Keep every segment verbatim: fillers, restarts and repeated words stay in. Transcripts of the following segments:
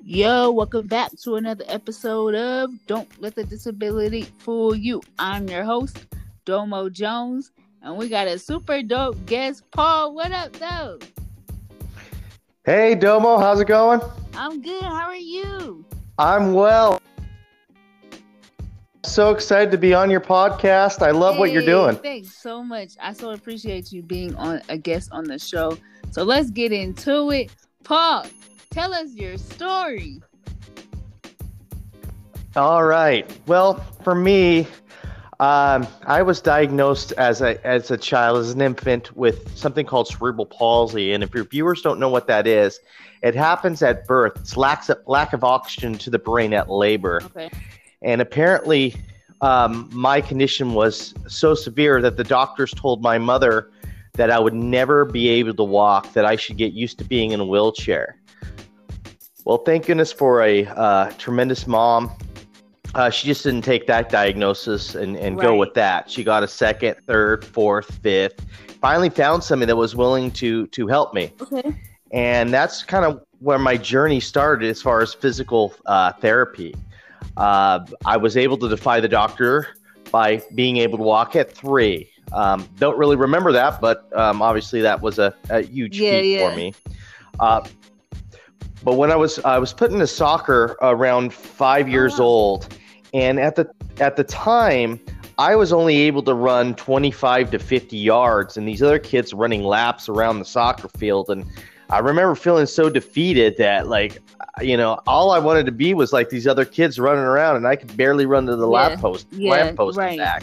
Yo, welcome back to another episode of Don't Let the Disability Fool You. I'm your host, Domo Jones, and we got a super dope guest, Paul. What up, though? Hey, Domo, how's it going? I'm good. How are you? I'm well. So excited to be on your podcast. I love hey, what you're doing. Thanks so much. I so appreciate you being on a guest on the show. So let's get into it. Paul, tell us your story. All right. Well, for me, um, I was diagnosed as a as a child, as an infant, with something called cerebral palsy. And if your viewers don't know what that is, it happens at birth. It's lack of, lack of oxygen to the brain at labor. Okay. And apparently, um, my condition was so severe that the doctors told my mother that I would never be able to walk, that I should get used to being in a wheelchair. Well, thank goodness for a uh, tremendous mom. Uh, she just didn't take that diagnosis and, and Right. go with that. She got a second, third, fourth, fifth. Finally found somebody that was willing to to help me. Okay. And that's kind of where my journey started as far as physical uh, therapy. Uh, I was able to defy the doctor by being able to walk at three. Um, don't really remember that, but um, obviously that was a, a huge Yeah, feat yeah. for me. Uh, but when I was I was put into soccer around five years wow. old, and at the at the time I was only able to run twenty-five to fifty yards, and these other kids running laps around the soccer field. And I remember feeling so defeated that, like, you know, all I wanted to be was like these other kids running around, and I could barely run to the Yeah. lamp post, Yeah, lamp post right. and back.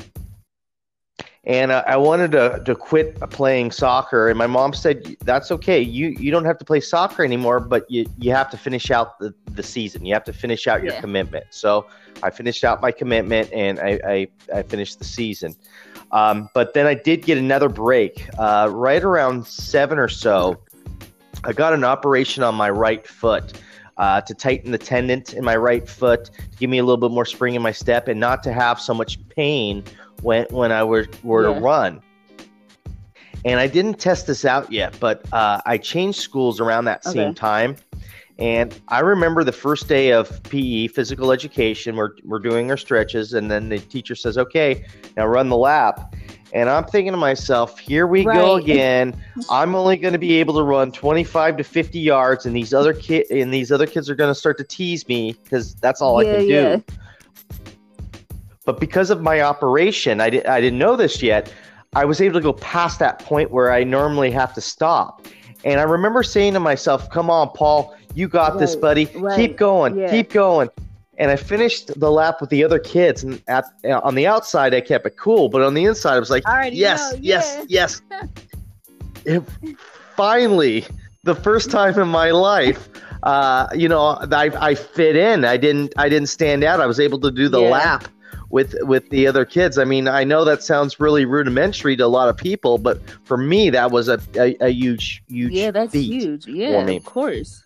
And uh, I wanted to, to quit playing soccer, and my mom said, "That's okay. You you don't have to play soccer anymore, but you, you have to finish out the, the season. You have to finish out your Yeah. commitment." So I finished out my commitment, and I I, I finished the season. Um, but then I did get another break. Uh, right around seven or so, I got an operation on my right foot uh, to tighten the tendon in my right foot, to give me a little bit more spring in my step, and not to have so much pain when when I were, were Yeah. to run. And I didn't test this out yet, but uh, I changed schools around that same Okay. time. And I remember the first day of P E, physical education, we're, we're doing our stretches, and then the teacher says, "Okay, now run the lap." And I'm thinking to myself, here we go Right. again. I'm only going to be able to run twenty-five to fifty yards, and these other ki- and these other kids are going to start to tease me because that's all Yeah, I can yeah. do. But because of my operation, I, di- I didn't know this yet. I was able to go past that point where I normally have to stop. And I remember saying to myself, "Come on, Paul, you got this, Right, buddy. right. Keep going, Yeah. keep going." And I finished the lap with the other kids. And at, on the outside, I kept it cool. But on the inside, I was like, I already yes, know, yes, yeah. yes. It, finally, the first time in my life, uh, you know, I, I fit in. I didn't I didn't stand out. I was able to do the Yeah. lap with with the other kids. I mean, I know that sounds really rudimentary to a lot of people, but for me, that was a, a, a huge, huge Yeah, that's feat huge. for Yeah, me. of course.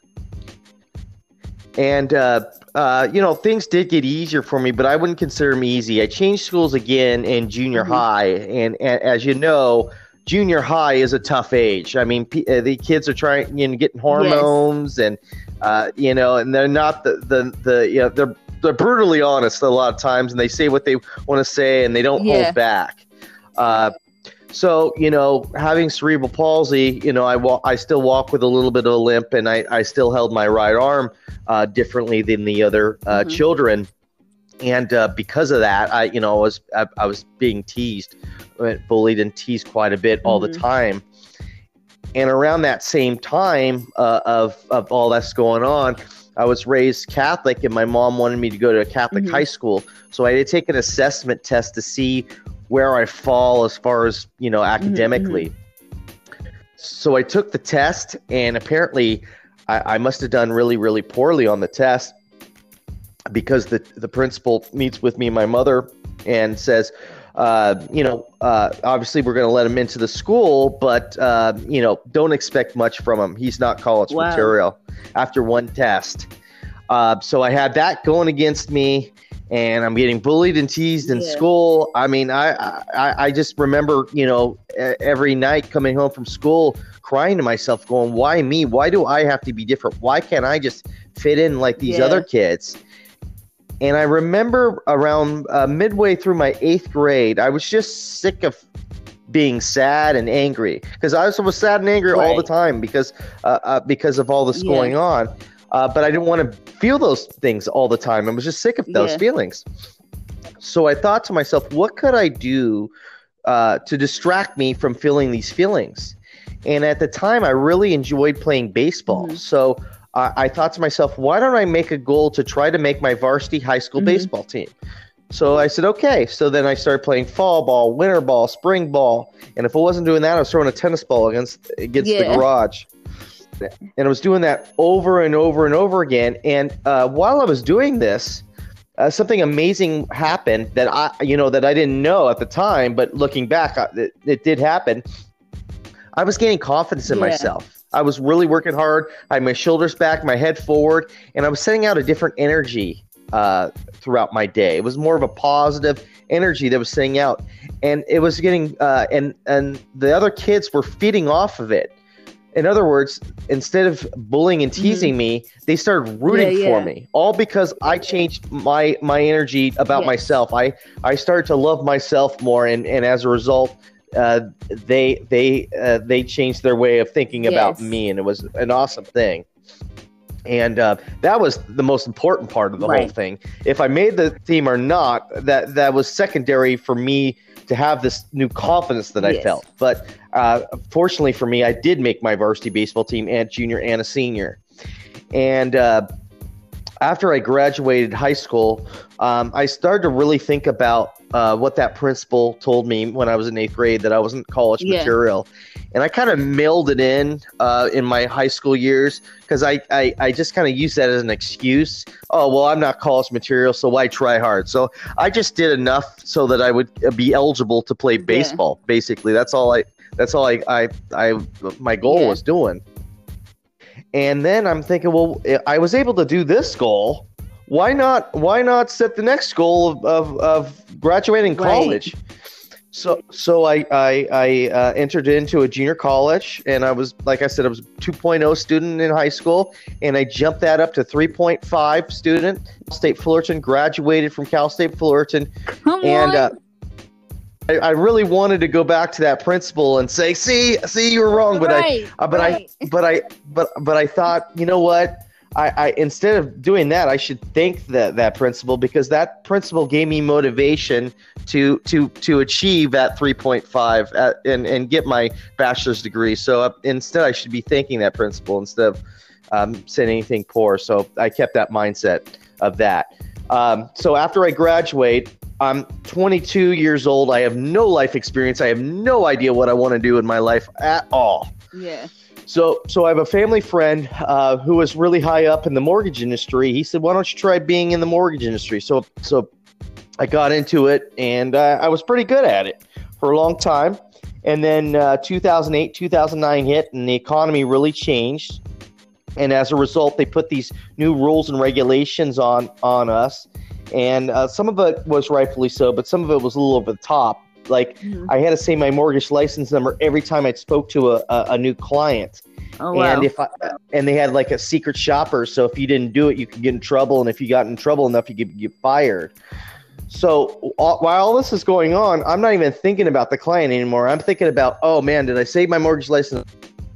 And, uh, uh, you know, things did get easier for me, but I wouldn't consider them easy. I changed schools again in junior Mhm. high. And, and as you know, junior high is a tough age. I mean, p- uh, the kids are trying, you know, getting hormones and, uh, you know, and they're not the, the, the, you know, they're, they're brutally honest a lot of times, and they say what they want to say, and they don't Yeah. hold back. Uh, So, you know, having cerebral palsy, you know, I walk, I still walk with a little bit of a limp, and I, I still held my right arm uh, differently than the other uh, Mhm. children. And uh, because of that, I, you know, I was, I, I was being teased, uh, bullied and teased quite a bit all the Mhm. time. And around that same time uh, of, of all that's going on, I was raised Catholic, and my mom wanted me to go to a Catholic Mhm. high school. So I had to take an assessment test to see where I fall as far as, you know, academically. So I took the test, and apparently I, I must have done really, really poorly on the test, because the, the principal meets with me and my mother and says, uh, you know, uh, obviously we're going to let him into the school, but, uh, you know, don't expect much from him. He's not college Wow. material after one test. Uh, so I had that going against me. and I'm getting bullied and teased in Yeah. school. I mean, I, I I just remember, you know, e- every night coming home from school, crying to myself, going, "Why me? Why do I have to be different? Why can't I just fit in like these Yeah. other kids?" And I remember around uh, midway through my eighth grade, I was just sick of being sad and angry, because I was, was sad and angry all Right. the time because uh, uh, because of all this Yeah. going on. Uh, but I didn't want to feel those things all the time. I was just sick of those Yeah. feelings. So I thought to myself, what could I do uh, to distract me from feeling these feelings? And at the time, I really enjoyed playing baseball. Mhm. So uh, I thought to myself, why don't I make a goal to try to make my varsity high school Mhm. baseball team? So I said, okay. So then I started playing fall ball, winter ball, spring ball. And if I wasn't doing that, I was throwing a tennis ball against against Yeah. the garage. And I was doing that over and over and over again. And uh, while I was doing this, uh, something amazing happened that I, you know, that I didn't know at the time. But looking back, I, it, it did happen. I was gaining confidence in Yeah. myself. I was really working hard. I had my shoulders back, my head forward, and I was sending out a different energy uh, throughout my day. It was more of a positive energy that was sending out, and it was getting uh, and and the other kids were feeding off of it. In other words, instead of bullying and teasing me, they started rooting Mm-hmm. Yeah, for yeah. me, all because I changed my my energy about Yes. myself. I I started to love myself more, and and as a result, uh, they they uh, they changed their way of thinking about Yes. me, and it was an awesome thing. And uh, that was the most important part of the whole Right. thing. If I made the team or not, that that was secondary for me to have this new confidence that I Yes. felt. But uh, fortunately for me, I did make my varsity baseball team at junior and a senior. And uh, after I graduated high school, um, I started to really think about uh, what that principal told me when I was in eighth grade, that I wasn't college Yeah. material. And I kind of mailed it in uh, in my high school years, because I, I, I just kind of used that as an excuse. Oh, well, I'm not college material, so why try hard? So I just did enough so that I would be eligible to play baseball. Basically, that's all I that's all I I, I my goal Yeah. was doing. And then I'm thinking, well, I was able to do this goal. Why not? Why not set the next goal of of, of graduating Right. college? So so I I, I uh, entered into a junior college, and I was, like I said, I was a two point oh student in high school, and I jumped that up to three point five student. Cal State Fullerton, graduated from Cal State Fullerton, Come and on. uh, I, I really wanted to go back to that principal and say, "See, see, you were wrong," but right. I, uh, but right. I, but I, but but I thought, you know what? I, I instead of doing that, I should thank that that principal, because that principal gave me motivation to to to achieve that three point five at, and and get my bachelor's degree. So uh, instead, I should be thanking that principal instead of um, saying anything poor. So I kept that mindset of that. Um, so after I graduate, I'm twenty-two years old. I have no life experience. I have no idea what I want to do in my life at all. Yeah. So, so I have a family friend uh, who was really high up in the mortgage industry. He said, "Why don't you try being in the mortgage industry?" So, so I got into it, and uh, I was pretty good at it for a long time. And then uh, two thousand eight, two thousand nine hit, and the economy really changed. And as a result, they put these new rules and regulations on on us, and uh, some of it was rightfully so, but some of it was a little over the top. Like, Mhm. I had to say my mortgage license number every time I spoke to a, a, a new client. Oh wow. And if I, and they had like a secret shopper, so if you didn't do it, you could get in trouble, and if you got in trouble enough, you could get fired. So all, while all this is going on, I'm not even thinking about the client anymore. I'm thinking about, oh man, did I save my mortgage license?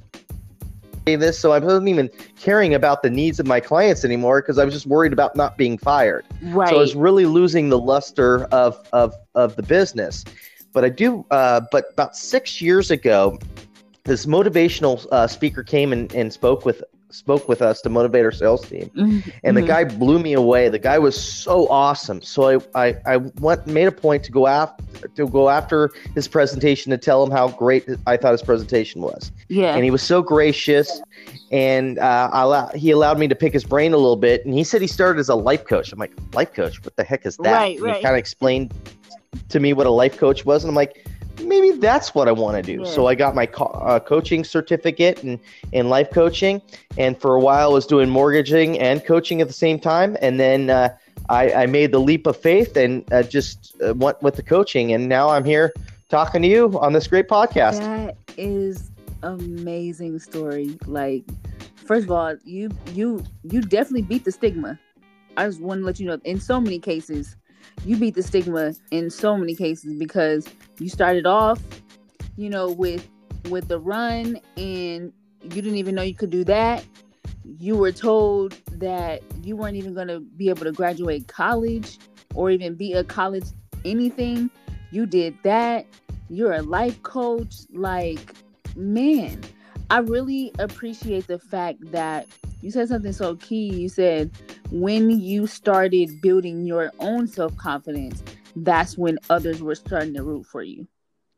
This, so I wasn't even caring about the needs of my clients anymore, because I was just worried about not being fired. right. So I was really losing the luster of of of the business. But I do. Uh, but about six years ago, this motivational uh, speaker came and, and spoke with spoke with us to motivate our sales team, Mhm. and the Mhm. guy blew me away. The guy was so awesome. So I I, I went made a point to go after to go after his presentation, to tell him how great I thought his presentation was. Yeah. And he was so gracious, and uh, I allow, he allowed me to pick his brain a little bit. And he said he started as a life coach. I'm like, life coach? What the heck is that? Right, and right. He kind of explained to me what a life coach was, and I'm like, maybe that's what I want to do. Yeah. So I got my co- uh, coaching certificate in, in life coaching, and for a while I was doing mortgaging and coaching at the same time. And then uh, I, I made the leap of faith and uh, just uh, went with the coaching, and now I'm here talking to you on this great podcast. That is amazing story. Like, first of all, you you you definitely beat the stigma. I just want to let you know, in so many cases, you beat the stigma in so many cases, because you started off, you know, with with the run, and you didn't even know you could do that. You were told that you weren't even going to be able to graduate college or even be a college anything. You did that. You're a life coach. Like, man, I really appreciate the fact that you said something so key. You said when you started building your own self-confidence, that's when others were starting to root for you.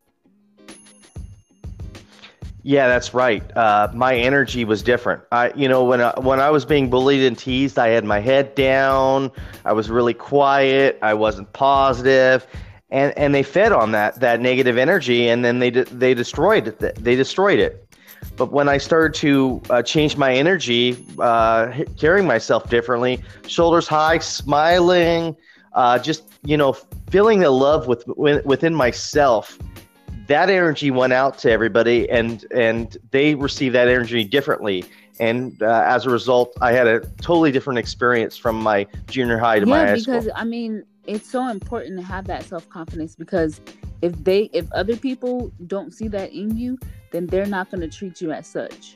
Yeah, that's right. Uh, my energy was different. I, you know, when I, when I was being bullied and teased, I had my head down. I was really quiet. I wasn't positive, and and they fed on that that negative energy, and then they they destroyed it. They destroyed it. But when I started to uh, change my energy, uh, carrying myself differently, shoulders high, smiling, uh, just you know, feeling the love with within myself. That energy went out to everybody, and and they received that energy differently. And uh, as a result, I had a totally different experience from my junior high to yeah, my high school. Yeah, because I mean, it's so important to have that self-confidence, because if they, if other people don't see that in you, then they're not going to treat you as such.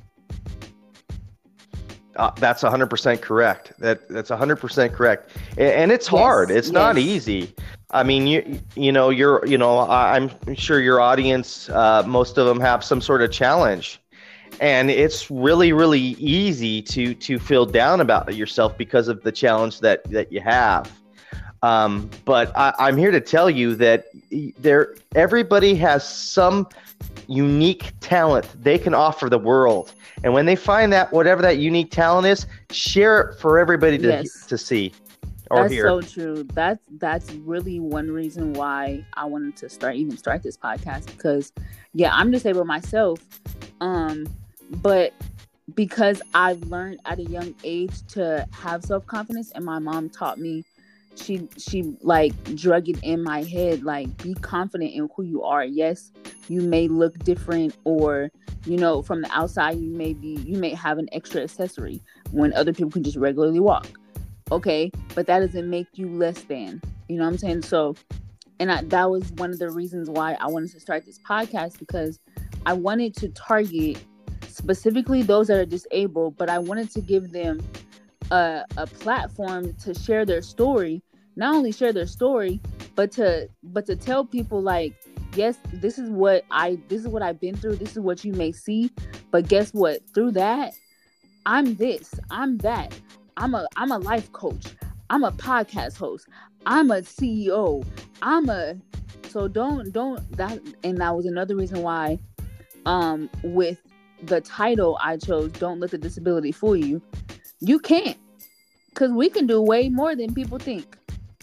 Uh, that's one hundred percent correct. That that's one hundred percent correct. And, and it's hard. Yes, it's yes. not easy. I mean, you you know, you're you know, I'm sure your audience, uh, most of them have some sort of challenge, and it's really really easy to to feel down about yourself because of the challenge that that you have. Um, but I, I'm here to tell you that there everybody has some unique talent they can offer the world. And when they find that, whatever that unique talent is, share it for everybody to yes. to see or that's hear. That's so true. That's that's really one reason why I wanted to start even start this podcast, because yeah, I'm disabled myself, um, but because I've learned at a young age to have self-confidence, and my mom taught me. She she like drug it in my head, like, be confident in who you are. Yes, you may look different, or you know, from the outside you may be you may have an extra accessory when other people can just regularly walk. Okay, but that doesn't make you less than. You know what I'm saying? So, and I, that was one of the reasons why I wanted to start this podcast, because I wanted to target specifically those that are disabled, but I wanted to give them a, a platform to share their story. Not only share their story, but to but to tell people, like, yes, this is what I this is what I've been through. This is what you may see, but guess what? Through that, I'm this, I'm that. I'm a I'm a life coach. I'm a podcast host. I'm a C E O. I'm a so don't don't that and that was another reason why um with the title I chose, Don't Let the Disability Fool You. You can't, because we can do way more than people think.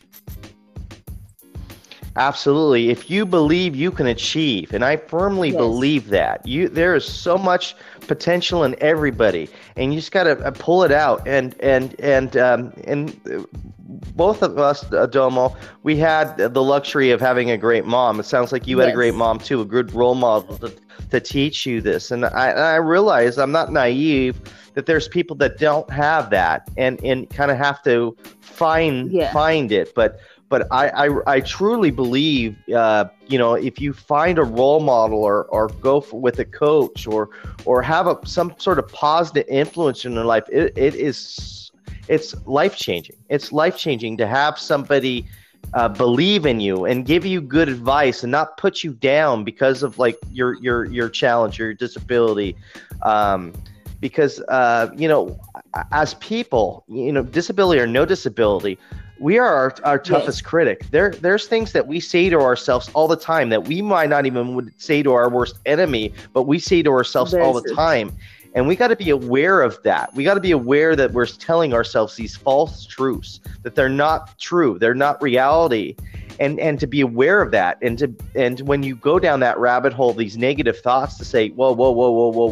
Absolutely. If you believe, you can achieve, and I firmly yes. believe that. You there is so much potential in everybody, and you just got to pull it out. And and and um, and both of us, Domo, we had the luxury of having a great mom. It sounds like you yes. had a great mom too, a good role model to, to teach you this. And I I realize I'm not naive, that there's people that don't have that, and and kind of have to find yeah. find it, but. But I, I, I truly believe, uh, you know, if you find a role model, or, or go for, with a coach, or or have a, some sort of positive influence in their life, it, it is it's life changing. It's life changing to have somebody uh, believe in you and give you good advice and not put you down because of like your your your challenge, your disability. Um, because uh, you know, as people, you know, disability or no disability, we are our, our toughest yes. critic. There, there's things that we say to ourselves all the time that we might not even would say to our worst enemy, but we say to ourselves Very all the true. time. And we got to be aware of that. We got to be aware that we're telling ourselves these false truths, that they're not true, they're not reality, and and to be aware of that. And to and when you go down that rabbit hole, these negative thoughts, to say, whoa, whoa, whoa, whoa, whoa, whoa,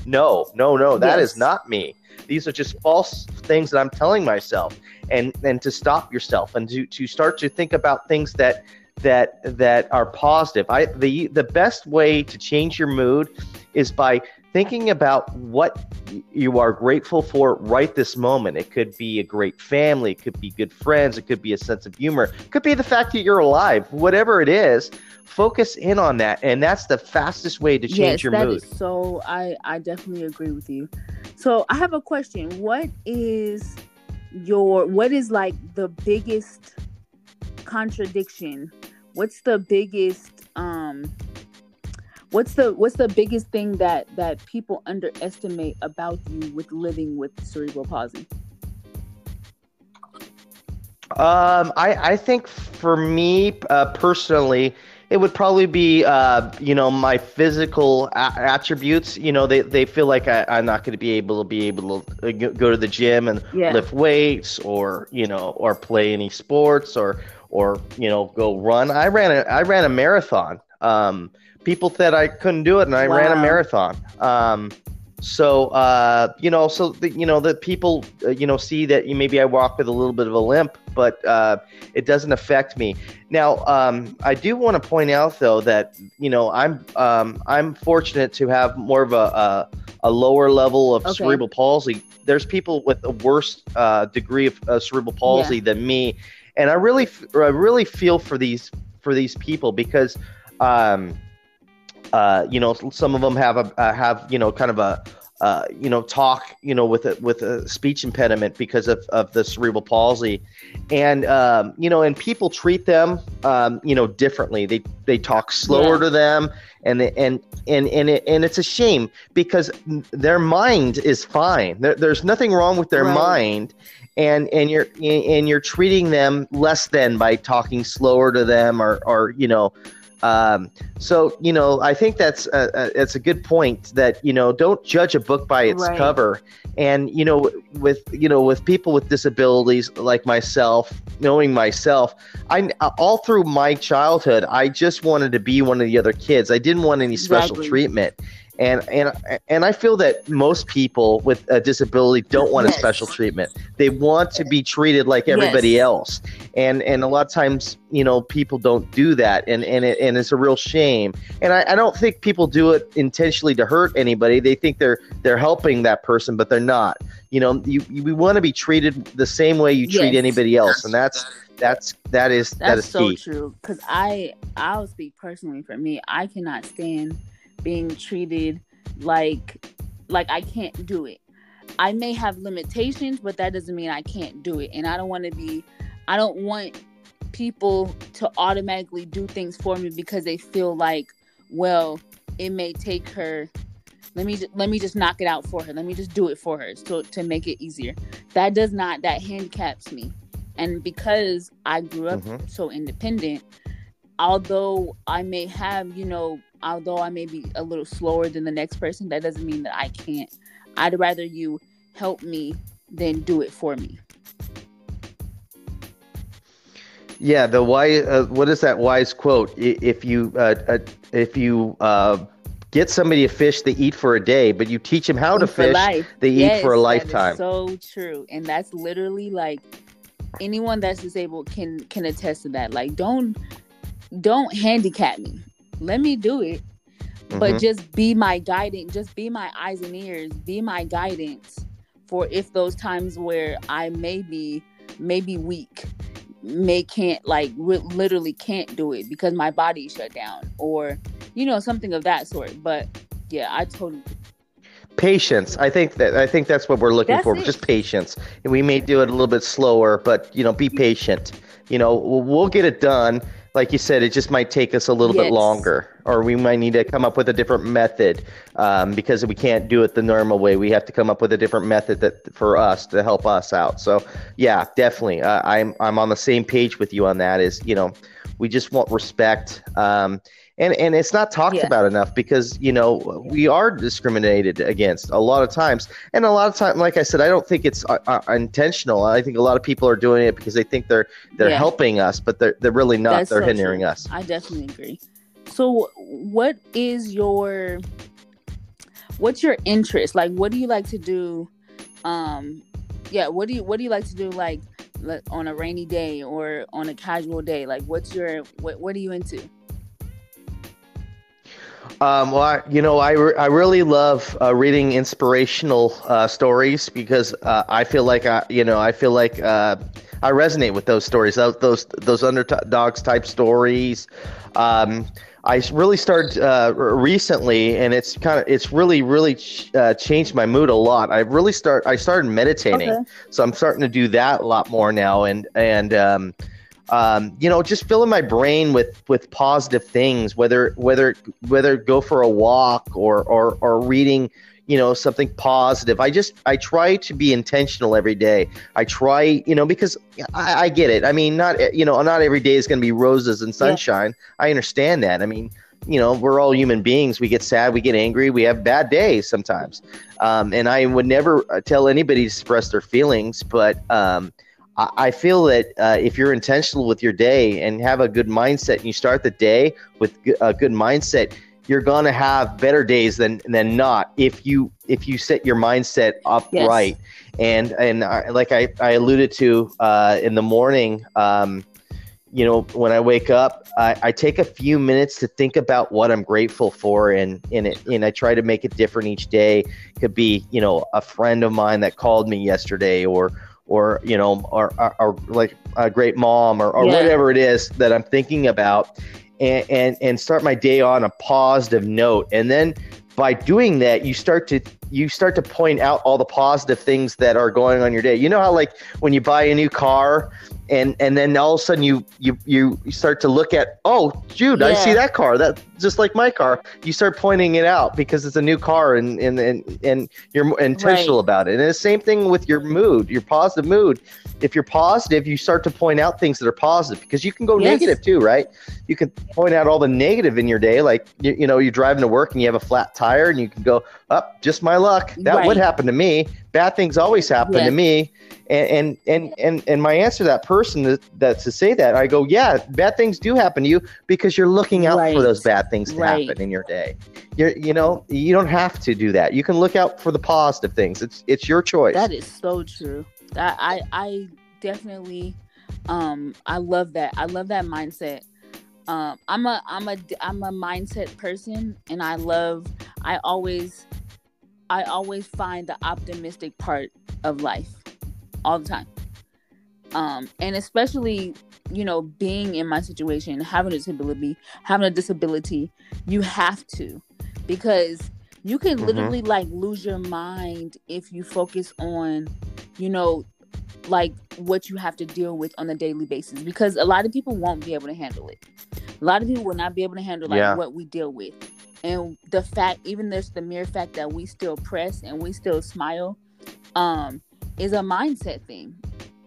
No, no, no, that Yes. is not me. These are just false things that I'm telling myself, and and to stop yourself and to to start to think about things that that that are positive. I the the best way to change your mood is by thinking about what you are grateful for right this moment. It could be a great family, it could be good friends, it could be a sense of humor, it could be the fact that you're alive. Whatever it is, focus in on that, and that's the fastest way to change Yes, your that mood. is so. I I definitely agree with you. So I have a question. What is your what is like the biggest contradiction? What's the biggest um what's the what's the biggest thing that that people underestimate about you with living with cerebral palsy? Um, I, I think for me uh, personally, it would probably be, uh, you know, my physical a- attributes. You know, they, they feel like I, I'm not going to be able to be able to uh, go go to the gym and Yeah. lift weights, or you know, or play any sports, or or you know, go run. I ran a I ran a marathon. Um, people said I couldn't do it, and I ran a Wow. marathon. Um, so uh, you know, so the, you know, that people uh, you know, see that you maybe I walk with a little bit of a limp, but uh, it doesn't affect me. Now, um, I do want to point out though that you know I'm um, I'm fortunate to have more of a a, a lower level of Okay. cerebral palsy. There's people with a worse uh, degree of uh, cerebral palsy Yeah. than me, and I really f- I really feel for these for these people because. Um, Uh, you know, some of them have a uh, have you know kind of a uh, you know talk you know with a with a speech impediment because of, of the cerebral palsy, and um, you know, and people treat them um, you know differently. They they talk slower Yeah. to them, and they, and and and it, and it's a shame because their mind is fine. There, there's nothing wrong with their Right. mind. And and you're and you're treating them less than by talking slower to them, or or you know. Um, so, you know, I think that's a, a, it's a good point that, you know, don't judge a book by its Right. cover. And, you know, with, you know, with people with disabilities like myself, knowing myself, I, all through my childhood, I just wanted to be one of the other kids. I didn't want any special Exactly. treatment. And, and, and I feel that most people with a disability don't want Yes. a special treatment. They want to be treated like everybody Yes. else. And, and a lot of times, you know, people don't do that. And, and, it, and it's a real shame. And I, I don't think people do it intentionally to hurt anybody. They think they're, they're helping that person, but they're not. You know, you, you we want to be treated the same way you treat Yes. anybody else. And that's, that's, that is, that That's is so key. true. Because I, I'll speak personally for me. I cannot stand being treated like, like I can't do it. I may have limitations, but that doesn't mean I can't do it. And I don't want to be, I don't want people to automatically do things for me because they feel like, well, it may take her. Let me let me just knock it out for her. Let me just do it for her, so to make it easier. That does not. That handicaps me. And because I grew up Mhm. so independent, although I may have, you know, although I may be a little slower than the next person, that doesn't mean that I can't. I'd rather you help me than do it for me. Yeah, the why. Uh, what is that wise quote? I- If you uh, uh, if you uh, get somebody to fish, they eat for a day, but you teach them how to Eat for fish, life. they Yes, eat for a that is lifetime. so true. And that's literally like anyone that's disabled can can attest to that. Like don't don't handicap me. Let me do it. But Mhm. just be my guidance, just be my eyes and ears, be my guidance for if those times where I may be maybe weak, may can't like re- literally can't do it because my body shut down, or you know, something of that sort. But yeah, I totally Patience. I think that I think that's what we're looking That's for. it. Just patience. And we may do it a little bit slower, but you know, be patient. You know, we'll, we'll get it done. Like you said, it just might take us a little Yes. bit longer, or we might need to come up with a different method um, because we can't do it the normal way. We have to come up with a different method that for us to help us out. So, yeah, definitely, uh, I'm I'm on the same page with you on that. Is you know, we just want respect, um, and and it's not talked Yeah. about enough because you know we are discriminated against a lot of times, and a lot of time, like I said, I don't think it's uh, uh, intentional. I think a lot of people are doing it because they think they're they're Yeah. helping us, but they're they're really not. That's they're so hindering true. us. I definitely agree. So what is your what's your interest? Like, what do you like to do? Um, yeah, what do you what do you like to do? Like, le- on a rainy day or on a casual day? Like, what's your what what are you into? Um, well, I, you know, I, re- I really love uh, reading inspirational uh, stories because uh, I feel like I, you know, I feel like uh, I resonate with those stories, those those, those underdogs type stories. Um, I s- really started uh, r- recently, and it's kind of it's really really ch- uh, changed my mood a lot. I really start I started meditating, Okay. so I'm starting to do that a lot more now, and and um, um, you know, just filling my brain with with positive things, whether whether whether go for a walk or or or reading, you know, something positive. I just I try to be intentional every day. I try, you know, because I, I get it. I mean, not you know, not every day is going to be roses and Yeah. sunshine. I understand that. I mean, you know, we're all human beings. We get sad, we get angry, we have bad days sometimes. Um, and I would never uh, tell anybody to express their feelings, but um, I I feel that uh, if you're intentional with your day and have a good mindset, and you start the day with g- a good mindset, you're gonna have better days than than not if you if you set your mindset up Yes. right. And and I, like I, I alluded to uh, in the morning, um, you know, when I wake up, I, I take a few minutes to think about what I'm grateful for, and and it, and I try to make it different each day. It could be, you know, a friend of mine that called me yesterday, or or you know, or, or, or like a great mom, or, or Yeah. whatever it is that I'm thinking about, and, and and start my day on a positive note. And then by doing that, you start to you start to point out all the positive things that are going on your day. You know how, like, when you buy a new car, and and then all of a sudden you you you start to look at, oh, Jude, I see Yeah. that car, that's just like my car. You start pointing it out because it's a new car, and and and, and you're more intentional Right. about it. And the same thing with your mood, your positive mood. If you're positive, you start to point out things that are positive, because you can go Yes. negative too, right? You can point out all the negative in your day, like you, you know, you're driving to work and you have a flat tire, and you can go, up, oh, just my luck, that would Right. happen to me, bad things always happen Yeah. to me. And and and and, and my answer to that person that, that to say that, I go, yeah, bad things do happen to you because you're looking out for Right. those bad things to Right. happen in your day. You're, you know, you don't have to do that. You can look out for the positive things. It's it's your choice. That is so true. That I I definitely um I love that. I love that mindset. Um I'm a I'm a I'm a mindset person, and I love I always I always find the optimistic part of life all the time. Um and especially, you know, being in my situation, having a disability, having a disability, you have to, because you can Mm-hmm. literally like lose your mind if you focus on, you know, like what you have to deal with on a daily basis, because a lot of people won't be able to handle it. A lot of people will not be able to handle like Yeah. what we deal with. And the fact, even there's the mere fact that we still press and we still smile, um, is a mindset thing.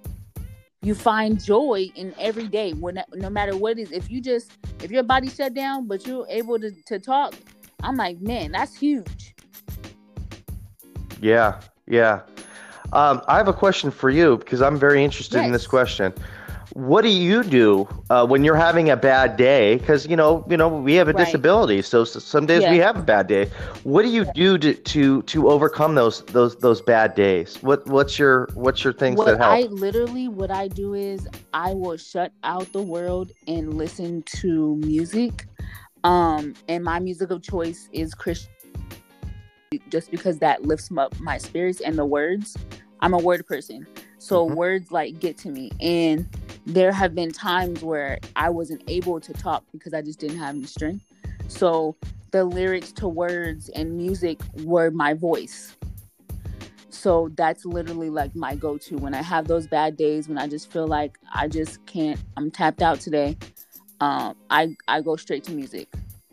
You find joy in every day, when no matter what it is. If you just if your body shut down but you're able to, to talk, I'm like, man, that's huge. Yeah. Yeah. Um, I have a question for you, because I'm very interested in this Yes. question. What do you do uh, when you're having a bad day? Because you know, you know, we have a Right. disability, so s- some days we Yeah. have a bad day. What do you do to to, to overcome those those those bad days? What what's your what's your things What that I help? literally what I do is I will shut out the world and listen to music. Um, and my music of choice is Christian, just because that lifts up my spirits, and the words. I'm a word person, so Hmm. words like get to me. And there have been times where I wasn't able to talk because I just didn't have any strength. So the lyrics to words and music were my voice. So that's literally like my go-to when I have those bad days, when I just feel like I just can't, I'm tapped out today. Um, I I go straight to music.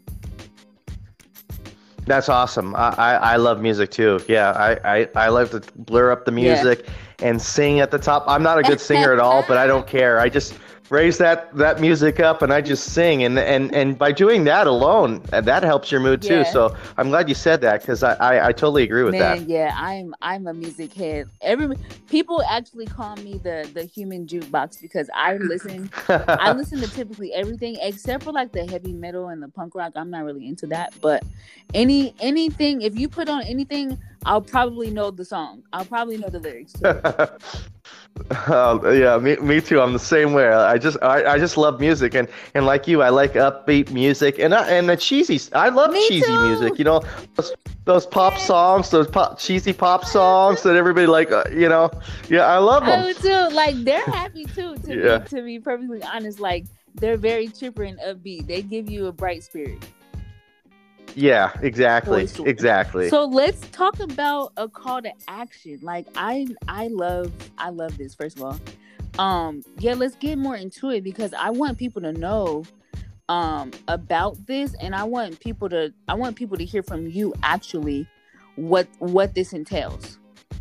That's awesome. I, I, I love music too. Yeah, I, I, I love to blur up the Yeah. music and sing at the top. I'm not a good singer at all, but I don't care. I just raise that that music up, and I just sing, and and and by doing that alone, uh, that helps your mood too. Yeah. So I'm glad you said that, because I, I I totally agree with Man, that. yeah, I'm I'm a music head. Every people actually call me the the human jukebox because I listen I listen to typically everything except for like the heavy metal and the punk rock. I'm not really into that, but any anything if you put on anything, I'll probably know the song. I'll probably know the lyrics too. Um, yeah, me, me too. I'm the same way. I just I, I just love music, and, and like you, I like upbeat music, and I, and the cheesy. I love Me cheesy too. music. You know, those, those pop songs, those pop cheesy pop songs that everybody like. Uh, you know, yeah, I love them. I would too. Like they're happy too. To Yeah. be to be perfectly honest, like they're very chipper and upbeat. They give you a bright spirit. Yeah, exactly, For sure. exactly. So let's talk about a call to action. Like I I love I love this, first of all. Um yeah, let's get more into it because I want people to know um about this, and I want people to I want people to hear from you actually what what this entails.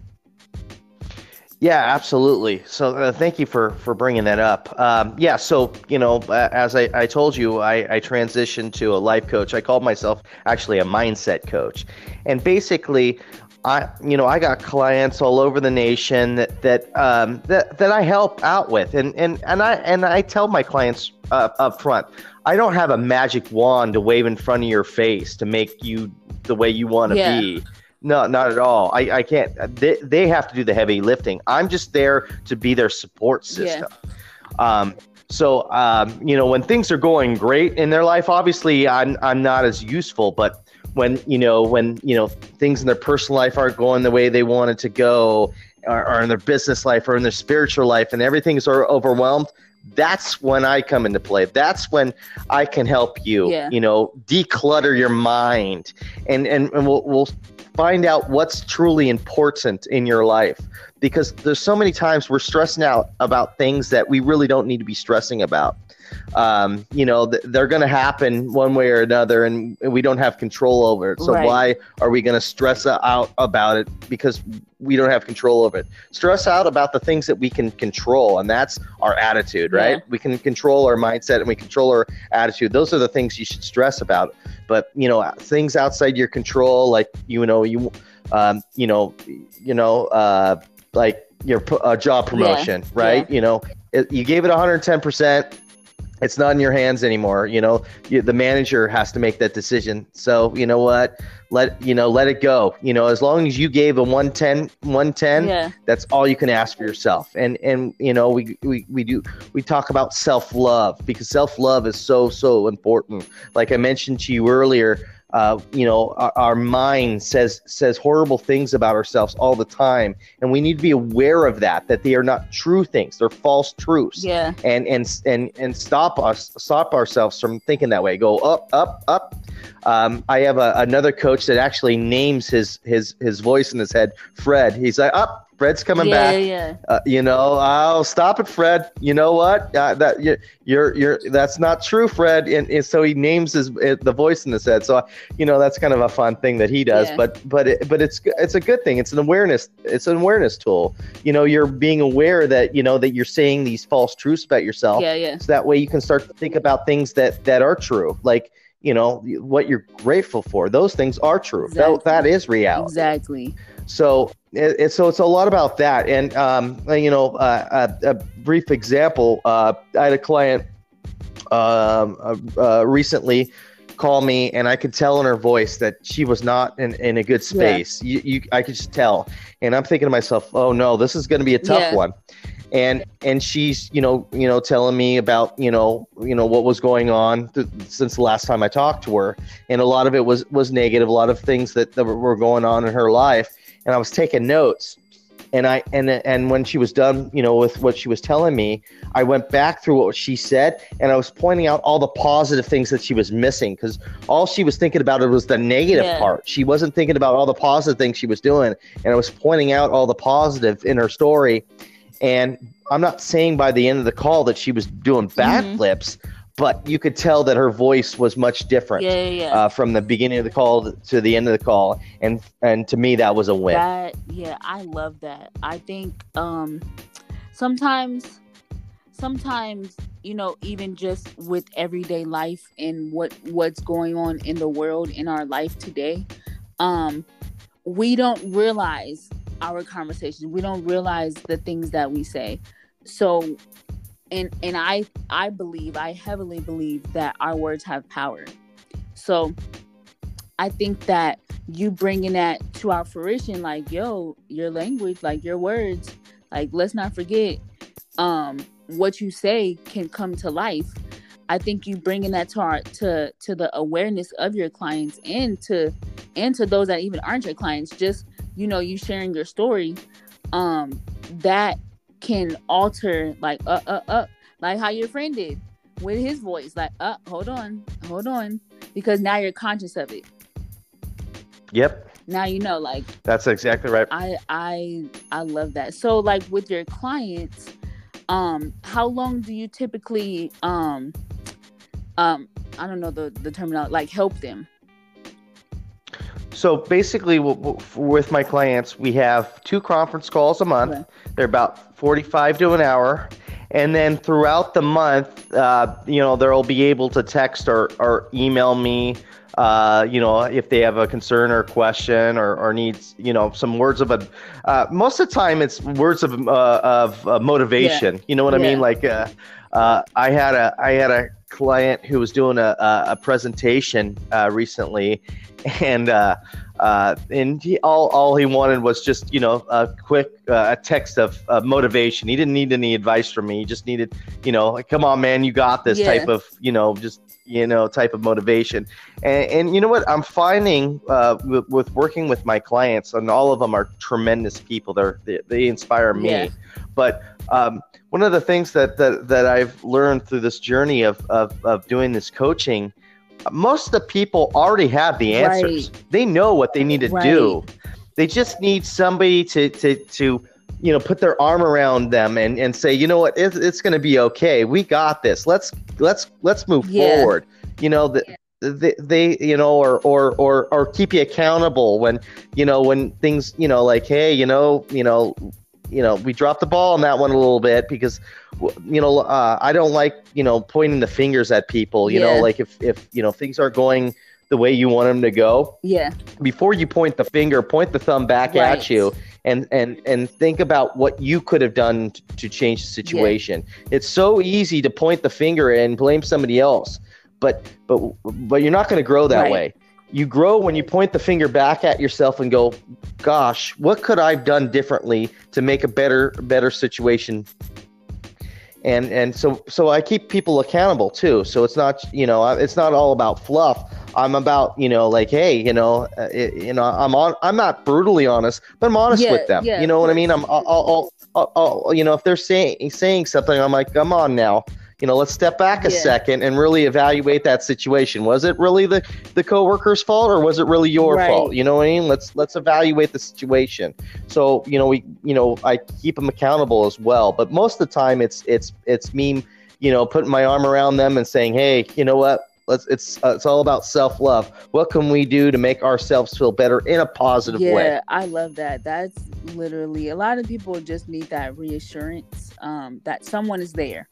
Yeah, absolutely. So uh, thank you for, for bringing that up. Um, yeah, so, you know, uh, as I, I told you, I, I transitioned to a life coach. I called myself actually a mindset coach. And basically, I, you know, I got clients all over the nation that that um, that, that I help out with. And, and, and, I, and I tell my clients uh, up front, I don't have a magic wand to wave in front of your face to make you the way you want to Yeah. be. No, not at all. I, I can't. They, they have to do the heavy lifting. I'm just there to be their support system. Yeah. Um, so, um, you know, when things are going great in their life, obviously I'm, I'm not as useful. But when, you know, when, you know, things in their personal life aren't going the way they wanted to go, or, or in their business life or in their spiritual life, and everything's are overwhelmed, that's when I come into play. That's when I can help you, Yeah. you know, declutter your mind, and, and, and we'll, we'll find out what's truly important in your life, because there's so many times we're stressing out about things that we really don't need to be stressing about. Um, you know, th- they're going to happen one way or another, and we don't have control over it. So Right. why are we going to stress out about it? Because we don't have control over it. Stress out about the things that we can control, and that's our attitude, right? Yeah. We can control our mindset and we control our attitude. Those are the things you should stress about. But, you know, things outside your control, like, you know, you, um, you know, you know, uh, like your uh, job promotion, Yeah. right? Yeah. You know, it, you gave it one hundred ten percent. It's not in your hands anymore. You know, you, the manager has to make that decision. So, you know what, let, you know, let it go. You know, as long as you gave a one ten, one ten, Yeah. that's all you can ask for yourself. And, and, you know, we, we, we do, we talk about self-love, because self-love is so, so important. Like I mentioned to you earlier, uh, you know, our, our mind says, says horrible things about ourselves all the time. And we need to be aware of that, that they are not true things. They're false truths. Yeah. And, and, and, and stop us, stop ourselves from thinking that way. Go up, up, up. Um, I have a, another coach that actually names his, his, his voice in his head, Fred. He's like, up. Fred's coming Yeah, back. yeah, yeah. Uh, you know, oh, stop it, Fred. You know what? Uh, that you, you're, you're. That's not true, Fred. And, and so he names his uh, the voice in his head. So, you know, that's kind of a fun thing that he does. Yeah. But, but, it, but it's it's a good thing. It's an awareness. It's an awareness tool. You know, you're being aware that you know that you're saying these false truths about yourself. Yeah, yeah. So that way you can start to think about things that that are true, like, you know, what you're grateful for. Those things are true. Exactly. That, that is reality. Exactly. So it, it, so it's a lot about that. And, um, you know, uh, a, a brief example, uh, I had a client um, uh, uh, recently call me, and I could tell in her voice that she was not in, in a good space. Yeah. You, you, I could just tell. And I'm thinking to myself, oh, no, this is going to be a tough Yeah. one. And and she's, you know, you know, telling me about, you know, you know, what was going on th- since the last time I talked to her. And a lot of it was, was negative, a lot of things that, that were going on in her life. And I was taking notes. And I and and when she was done, you know, with what she was telling me, I went back through what she said, and I was pointing out all the positive things that she was missing, because all she was thinking about it was the negative Yeah. part. She wasn't thinking about all the positive things she was doing. And I was pointing out all the positive in her story. And I'm not saying by the end of the call that she was doing backflips, mm-hmm. but you could tell that her voice was much different Yeah, yeah, yeah. Uh, from the beginning of the call to the end of the call. And and to me, that was a win. That, yeah, I love that. I think um, sometimes sometimes, you know, even just with everyday life and what what's going on in the world in our life today, um, we don't realize our conversations. We don't realize the things that we say. So, and and I I believe, I heavily believe that our words have power. So I think that you bringing that to our fruition, like, yo, your language, like your words, like, let's not forget, um, what you say can come to life. I think you bringing that to our, to, to the awareness of your clients, and to, and to those that even aren't your clients, just, you know, you sharing your story, um, that can alter, like, uh, uh, uh, like how your friend did with his voice, like, uh, hold on, hold on, because now you're conscious of it. Yep. Now you know, like, that's exactly right. I I I love that. So, like, with your clients, um, how long do you typically um um I don't know the the terminology, like, help them? So basically, w- w- with my clients, we have two conference calls a month. Okay. They're about forty-five to an hour. And then throughout the month, uh, you know, they'll be able to text or, or email me, uh, you know, if they have a concern or question, or, or needs, you know, some words of a, uh, most of the time it's words of, uh, of uh, motivation. Yeah. You know what yeah. I mean? Like, uh, uh, I had a, I had a client who was doing a, a presentation, uh, recently, and, uh, uh, and he, all, all he wanted was just, you know, a quick, uh, a text of uh, motivation. He didn't need any advice from me. He just needed, you know, like, come on, man, you got this, yeah. type of, you know, just, you know, type of motivation. And, and you know what I'm finding, uh, with, with working with my clients, and all of them are tremendous people. They're, they, they inspire me, yeah. but, um, one of the things that, that, that I've learned through this journey of, of, of doing this coaching, most of the people already have the answers. Right. They know what they need to right. do. They just need somebody to, to, to, you know, put their arm around them and, and say, you know what, it's, it's going to be okay. We got this. Let's, let's, let's move yeah. forward. You know, the, they, they, you know, or, or, or, or keep you accountable when, you know, when things, you know, like, hey, you know, you know, you know, we dropped the ball on that one a little bit because, you know, uh, I don't like, you know, pointing the fingers at people, you yeah. know, like if, if, you know, things aren't going the way you want them to go. Yeah. Before you point the finger, point the thumb back right. at you and, and, and think about what you could have done t- to change the situation. Yeah. It's so easy to point the finger and blame somebody else, but, but, but you're not going to grow that right. way. You grow when you point the finger back at yourself and go, gosh, what could I have done differently to make a better, better situation? And, and so, so I keep people accountable too. So it's not, you know, it's not all about fluff. I'm about, you know, like, hey, you know, uh, it, you know, I'm on, I'm not brutally honest, but I'm honest yeah, with them. Yeah, you know what I mean? I'm, I'll, I'll, I'll, I'll, you know, if they're saying, saying something, I'm like, come on now. You know, let's step back a yeah. second and really evaluate that situation. Was it really the, the coworker's fault, or was it really your right. fault? You know what I mean? Let's let's evaluate the situation. So, you know, we you know, I keep them accountable as well. But most of the time it's it's it's me, you know, putting my arm around them and saying, hey, you know what? Let's it's uh, it's all about self-love. What can we do to make ourselves feel better in a positive yeah, way? Yeah, I love that. That's literally, a lot of people just need that reassurance, um, that someone is there.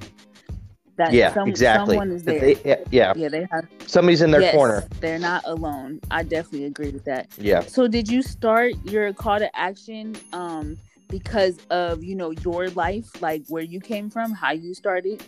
That yeah, some, exactly. Someone is there. They, yeah, yeah, yeah. They have somebody's in their yes, corner. They're not alone. I definitely agree with that. Yeah. So, did you start your call to action um, because of, you know, your life, like where you came from, how you started?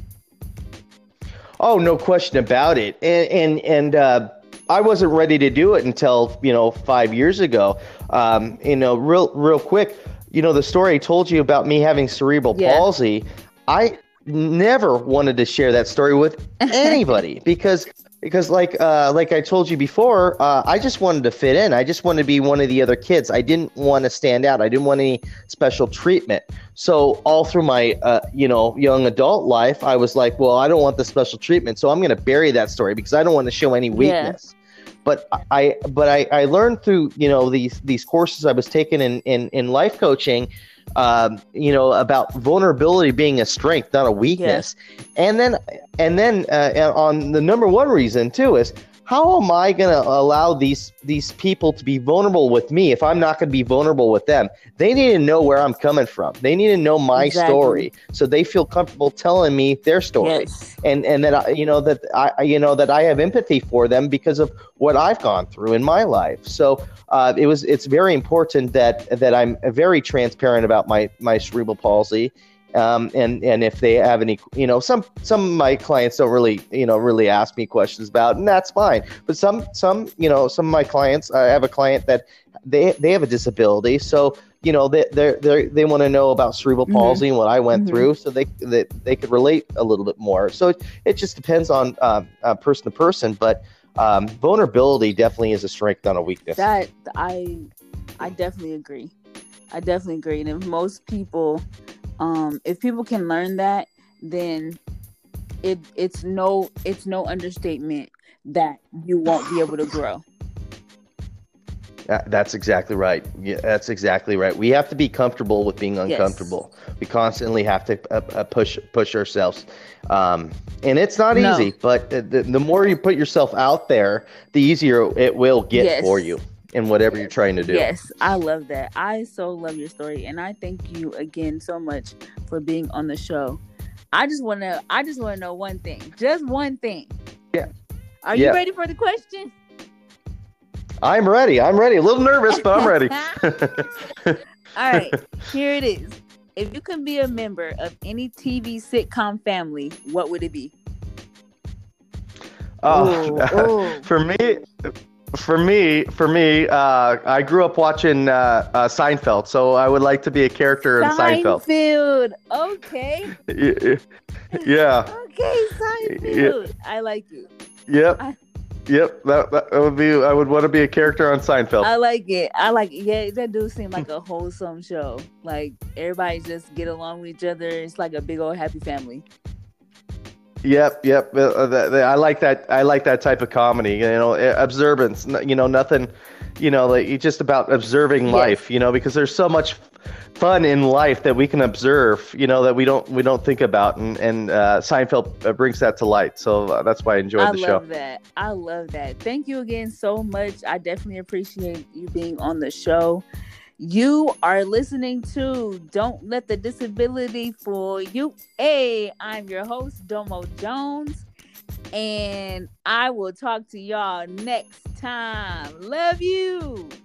Oh, no question about it. And and and uh, I wasn't ready to do it until, you know, five years ago. Um, you know, real real quick. You know, the story I told you about me having cerebral yeah. palsy. I never wanted to share that story with anybody because because like uh like I told you before, uh I just wanted to fit in. I just wanted to be one of the other kids. I didn't want to stand out. I didn't want any special treatment. So all through my uh you know young adult life, I was like, well, I don't want the special treatment, so I'm going to bury that story because I don't want to show any weakness. Yeah. But I but I I learned through, you know, these these courses I was taking in in in life coaching, um, you know, about vulnerability being a strength, not a weakness. Yeah. And then, and then uh, on the number one reason too is, how am I going to allow these these people to be vulnerable with me if I'm not going to be vulnerable with them? They need to know where I'm coming from. They need to know my Exactly. story, so they feel comfortable telling me their story, Yes. and and that I, you know that I you know that I have empathy for them because of what I've gone through in my life. So uh, it was it's very important that that I'm very transparent about my my cerebral palsy. Um, and, and if they have any, you know, some, some of my clients don't really, you know, really ask me questions about, and that's fine. But some, some, you know, some of my clients, I have a client that they, they have a disability. So, you know, they, they they they want to know about cerebral palsy mm-hmm. and what I went mm-hmm. through, so they, they, they could relate a little bit more. So it, it just depends on um, uh, person to person, but um, vulnerability definitely is a strength, not a weakness. That I, I definitely agree. I definitely agree. And if most people, Um, if people can learn that, then it it's no it's no understatement that you won't be able to grow. That, that's exactly right. Yeah, that's exactly right. We have to be comfortable with being uncomfortable. Yes. We constantly have to uh, uh, push push ourselves, um, and it's not no. easy. But the, the more you put yourself out there, the easier it will get yes. for you. In whatever you're trying to do. Yes, I love that. I so love your story, and I thank you again so much for being on the show. I just want to, I just want to know one thing, just one thing. Yeah. Are yeah. you ready for the question? I'm ready. I'm ready. A little nervous, but I'm ready. All right, here it is. If you can be a member of any T V sitcom family, what would it be? Oh, ooh, for me. For me, for me, uh, I grew up watching uh, uh, Seinfeld, so I would like to be a character Seinfeld. in Seinfeld. Seinfeld, okay. Yeah. Okay, Seinfeld. Yeah. I like it. Yep. I... Yep. That, that would be. I would want to be a character on Seinfeld. I like it. I like it. Yeah, that do seem like a wholesome show. Like everybody just get along with each other. It's like a big old happy family. Yep, yep. Uh, the, the, I like that. I like that type of comedy. You know, observance. You know, nothing. You know, like it's just about observing yes. life. You know, because there's so much fun in life that we can observe. You know, that we don't we don't think about, and and uh, Seinfeld brings that to light. So uh, that's why I enjoyed I the show. I love that. I love that. Thank you again so much. I definitely appreciate you being on the show. You are listening to Don't Let the Disability Fool You. Hey, I'm your host, Domo Jones, and I will talk to y'all next time. Love you.